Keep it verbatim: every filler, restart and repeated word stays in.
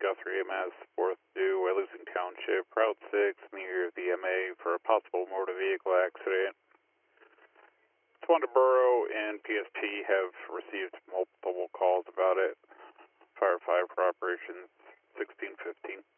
Guthrie E M S, fourth due, Waylusing Township, Route six, near the M A for a possible motor vehicle accident. Swan Borough and P S T have received multiple calls about it. Firefighter for Operations sixteen fifteen.